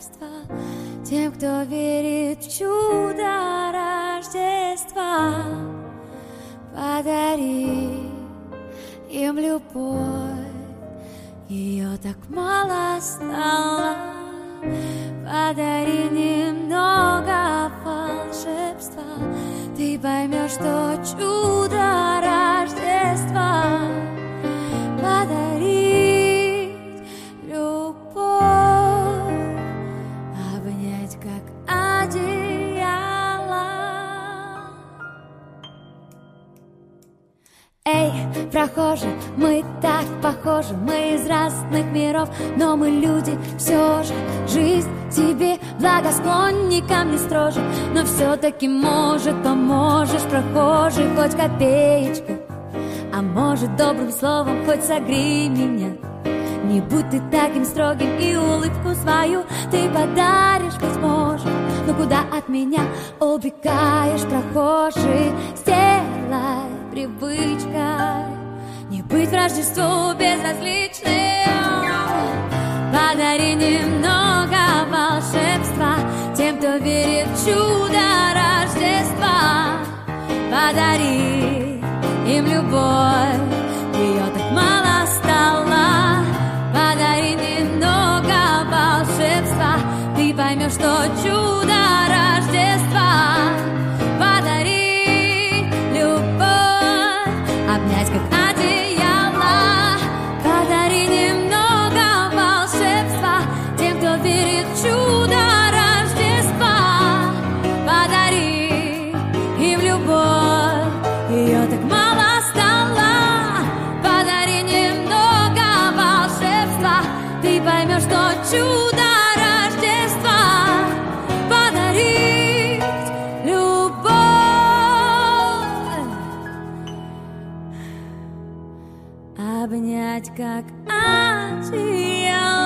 волшебства, тем, кто верит в чудо Рождества. Подари им любовь, ее так мало стало. Подари немного волшебства, ты поймешь, что чудо Рождества. Подарить любовь, обнять как одеяло. Эй, прохожий, мы так похожи, мы из разных миров, но мы люди все же. Жизнь тебе благосклонникам не строже, но все-таки, может, поможешь прохожий хоть копеечку, а может, добрым словом хоть согрей меня. Не будь ты таким строгим, и улыбку свою ты подаришь, быть может. Но куда от меня убегаешь, прохожий? Сделай привычкой не быть в Рождеству безразличным. Подари немного волшебства тем, кто верит в чудо Рождества. Подари им любовь, ее так мало стало. Подари немного волшебства, ты поймешь, что чудо Рождества. Подари любовь, обнять как одеяло. Подари немного волшебства тем, кто верит в чудо Рождества. Подари им любовь, ее так мало стало. Подари немного волшебства, ты поймешь, что чудо Рождества. Подарить любовь, обнять как одеяло.